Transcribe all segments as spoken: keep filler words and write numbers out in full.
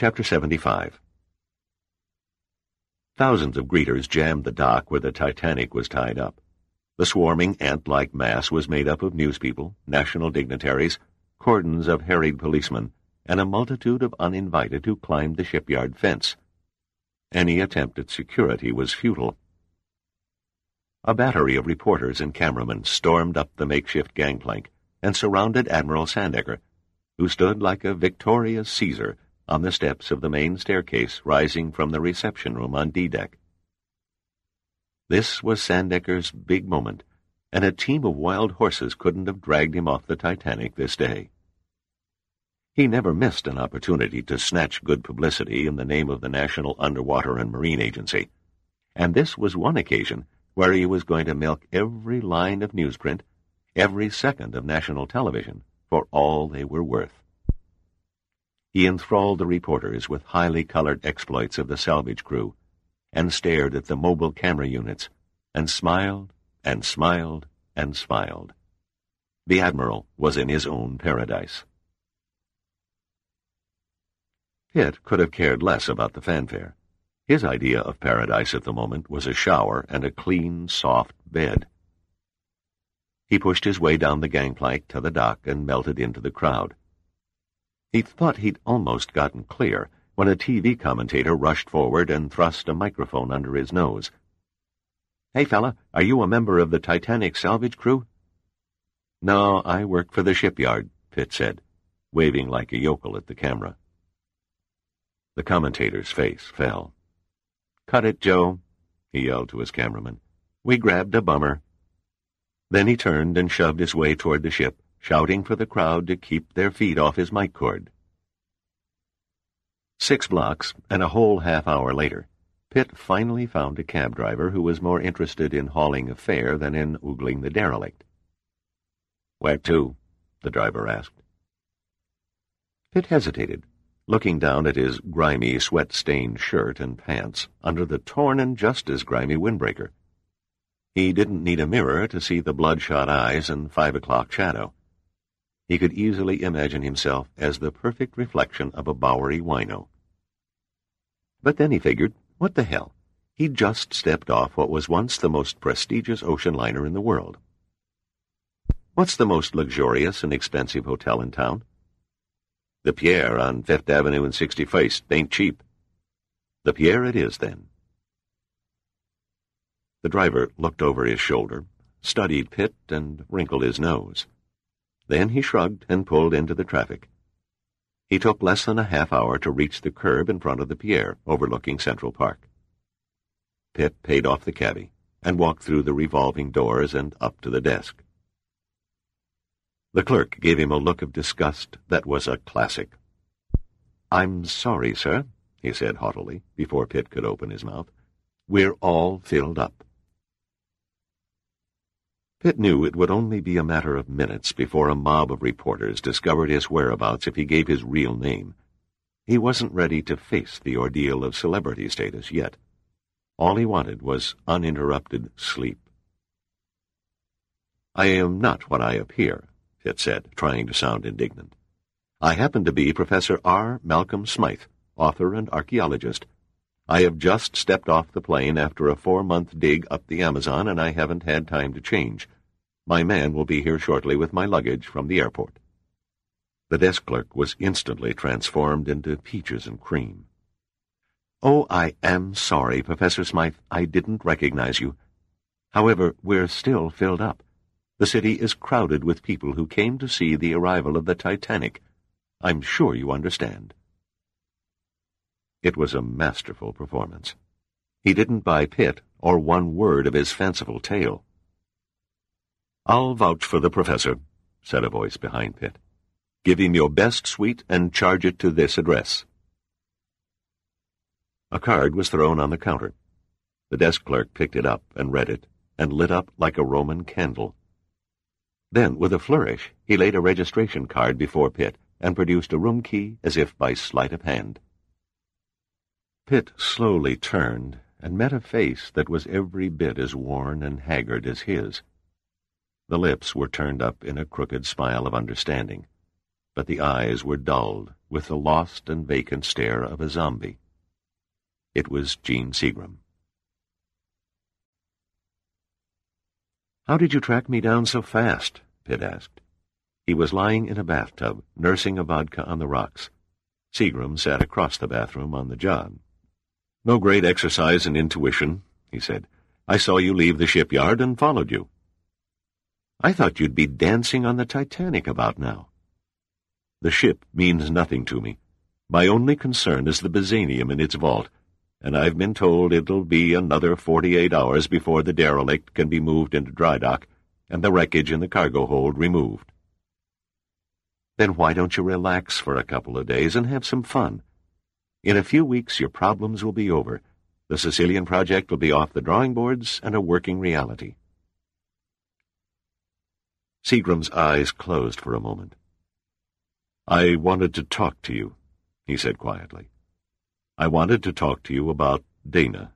Chapter seventy-five. Thousands of greeters jammed the dock where the Titanic was tied up. The swarming ant-like mass was made up of newspeople, national dignitaries, cordons of harried policemen, and a multitude of uninvited who climbed the shipyard fence. Any attempt at security was futile. A battery of reporters and cameramen stormed up the makeshift gangplank and surrounded Admiral Sandecker, who stood like a victorious Caesar on the steps of the main staircase rising from the reception room on D-deck. This was Sandecker's big moment, and a team of wild horses couldn't have dragged him off the Titanic this day. He never missed an opportunity to snatch good publicity in the name of the National Underwater and Marine Agency, and this was one occasion where he was going to milk every line of newsprint, every second of national television, for all they were worth. He enthralled the reporters with highly colored exploits of the salvage crew, and stared at the mobile camera units, and smiled, and smiled, and smiled. The Admiral was in his own paradise. Pitt could have cared less about the fanfare. His idea of paradise at the moment was a shower and a clean, soft bed. He pushed his way down the gangplank to the dock and melted into the crowd. He thought he'd almost gotten clear when a T V commentator rushed forward and thrust a microphone under his nose. "Hey, fella, are you a member of the Titanic salvage crew?" "No, I work for the shipyard," Pitt said, waving like a yokel at the camera. The commentator's face fell. "Cut it, Joe," he yelled to his cameraman. "We grabbed a bummer." Then he turned and shoved his way toward the ship, shouting for the crowd to keep their feet off his mic cord. Six blocks, and a whole half hour later, Pitt finally found a cab driver who was more interested in hauling a fare than in oogling the derelict. "Where to?" the driver asked. Pitt hesitated, looking down at his grimy, sweat-stained shirt and pants under the torn and just as grimy windbreaker. He didn't need a mirror to see the bloodshot eyes and five o'clock shadow. He could easily imagine himself as the perfect reflection of a Bowery wino. But then he figured, what the hell? He'd just stepped off what was once the most prestigious ocean liner in the world. What's the most luxurious and expensive hotel in town? The Pierre on Fifth Avenue and sixty-first ain't cheap. The Pierre it is, then. The driver looked over his shoulder, studied Pitt, and wrinkled his nose. Then he shrugged and pulled into the traffic. He took less than a half hour to reach the curb in front of the Pierre, overlooking Central Park. Pitt paid off the cabbie and walked through the revolving doors and up to the desk. The clerk gave him a look of disgust that was a classic. "I'm sorry, sir," he said haughtily, before Pitt could open his mouth. "We're all filled up." Pitt knew it would only be a matter of minutes before a mob of reporters discovered his whereabouts if he gave his real name. He wasn't ready to face the ordeal of celebrity status yet. All he wanted was uninterrupted sleep. "I am not what I appear," Pitt said, trying to sound indignant. "I happen to be Professor R. Malcolm Smythe, author and archaeologist. I have just stepped off the plane after a four-month dig up the Amazon, and I haven't had time to change. My man will be here shortly with my luggage from the airport." The desk clerk was instantly transformed into peaches and cream. "Oh, I am sorry, Professor Smythe. I didn't recognize you. However, we're still filled up. The city is crowded with people who came to see the arrival of the Titanic. I'm sure you understand." It was a masterful performance. He didn't buy Pitt or one word of his fanciful tale. "I'll vouch for the professor," said a voice behind Pitt. "Give him your best suite and charge it to this address." A card was thrown on the counter. The desk clerk picked it up and read it, and lit up like a Roman candle. Then, with a flourish, he laid a registration card before Pitt and produced a room key as if by sleight of hand. Pitt slowly turned and met a face that was every bit as worn and haggard as his. The lips were turned up in a crooked smile of understanding. but the eyes were dulled with the lost and vacant stare of a zombie. It was Jean Seagram. "How did you track me down so fast?" Pitt asked. He was lying in a bathtub, nursing a vodka on the rocks. Seagram sat across the bathroom on the job. "No great exercise in intuition," he said. "I saw you leave the shipyard and followed you." "I thought you'd be dancing on the Titanic about now." "The ship means nothing to me. My only concern is the Byzanium in its vault, and I've been told it'll be another forty-eight hours before the derelict can be moved into dry dock and the wreckage in the cargo hold removed." "Then why don't you relax for a couple of days and have some fun? In a few weeks your problems will be over. The Sicilian project will be off the drawing boards and a working reality." Seagram's eyes closed for a moment. "I wanted to talk to you," he said quietly. "I wanted to talk to you about Dana."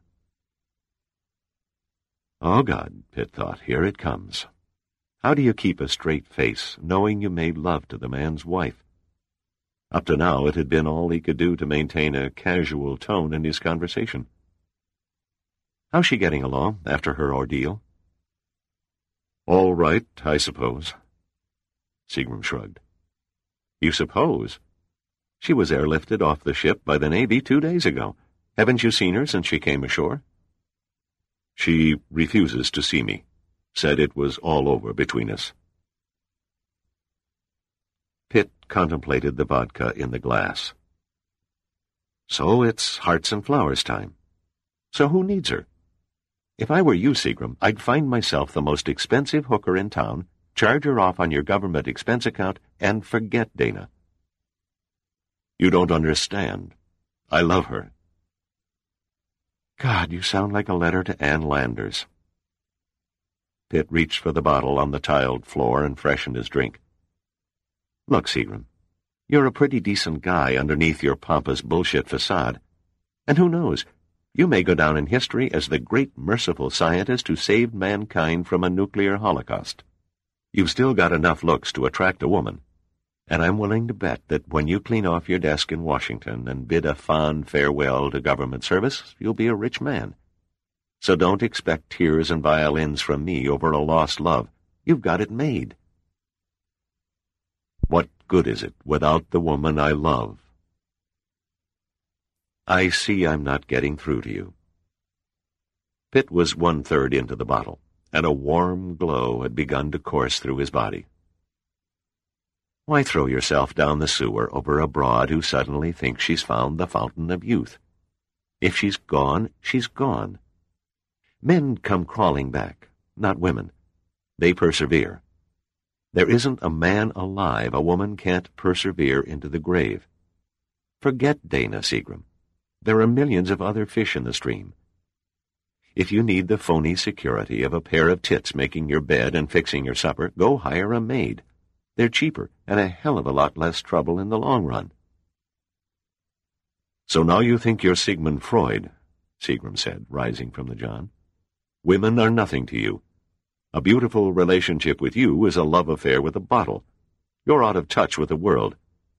Oh, God, Pitt thought, here it comes. How do you keep a straight face, knowing you made love to the man's wife? Up to now it had been all he could do to maintain a casual tone in his conversation. "How's she getting along after her ordeal?" "All right, I suppose." Seagram shrugged. "You suppose? She was airlifted off the ship by the Navy two days ago. Haven't you seen her since she came ashore?" "She refuses to see me. Said it was all over between us." Pitt contemplated the vodka in the glass. "So it's hearts and flowers time. So who needs her? If I were you, Seagram, I'd find myself the most expensive hooker in town, charge her off on your government expense account, and forget Dana." "You don't understand. I love her." "God, you sound like a letter to Ann Landers." Pitt reached for the bottle on the tiled floor and freshened his drink. "Look, Seagram, you're a pretty decent guy underneath your pompous bullshit facade. And who knows, you may go down in history as the great merciful scientist who saved mankind from a nuclear holocaust. You've still got enough looks to attract a woman, and I'm willing to bet that when you clean off your desk in Washington and bid a fond farewell to government service, you'll be a rich man. So don't expect tears and violins from me over a lost love. You've got it made." "What good is it without the woman I love?" "I see I'm not getting through to you." Pitt was one-third into the bottle, and a warm glow had begun to course through his body. Why throw yourself down the sewer over a broad who suddenly thinks she's found the fountain of youth? If she's gone, she's gone. Men come crawling back, not women. They persevere. There isn't a man alive a woman can't persevere into the grave. Forget Dana, Seagram. There are millions of other fish in the stream. If you need the phony security of a pair of tits making your bed and fixing your supper, go hire a maid. They're cheaper and a hell of a lot less trouble in the long run. "So now you think you're Sigmund Freud," Seagram said, rising from the john. "Women are nothing to you. A beautiful relationship with you is a love affair with a bottle. You're out of touch with the world."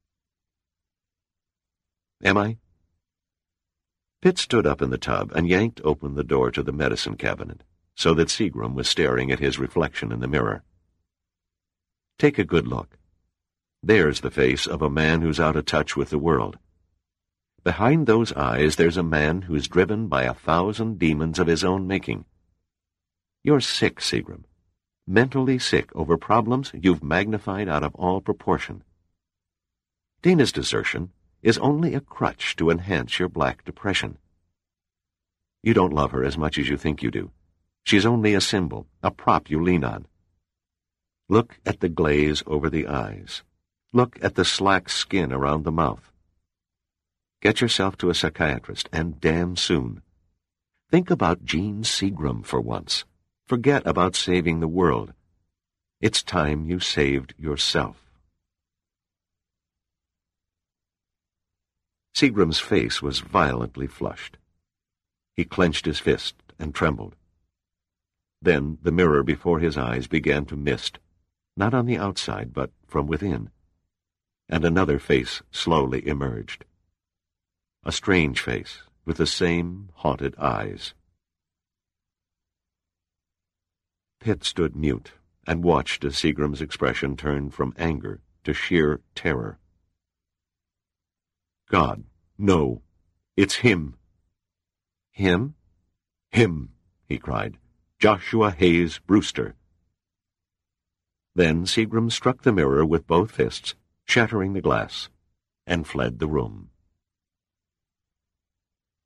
"Am I?" Pitt stood up in the tub and yanked open the door to the medicine cabinet, so that Seagram was staring at his reflection in the mirror. "Take a good look. There's the face of a man who's out of touch with the world. Behind those eyes there's a man who's driven by a thousand demons of his own making. You're sick, Seagram. Mentally sick over problems you've magnified out of all proportion. Dana's desertion is only a crutch to enhance your black depression. You don't love her as much as you think you do. She's only a symbol, a prop you lean on. Look at the glaze over the eyes. Look at the slack skin around the mouth. Get yourself to a psychiatrist, and damn soon. Think about Jean Seagram for once. Forget about saving the world. It's time you saved yourself." Seagram's face was violently flushed. He clenched his fist and trembled. Then the mirror before his eyes began to mist, not on the outside, but from within. and another face slowly emerged. A strange face, with the same haunted eyes. Pitt stood mute and watched as Seagram's expression turned from anger to sheer terror. God, no. It's him. Him? Him, he cried. Joshua Hayes Brewster. Then Seagram struck the mirror with both fists, shattering the glass, and fled the room.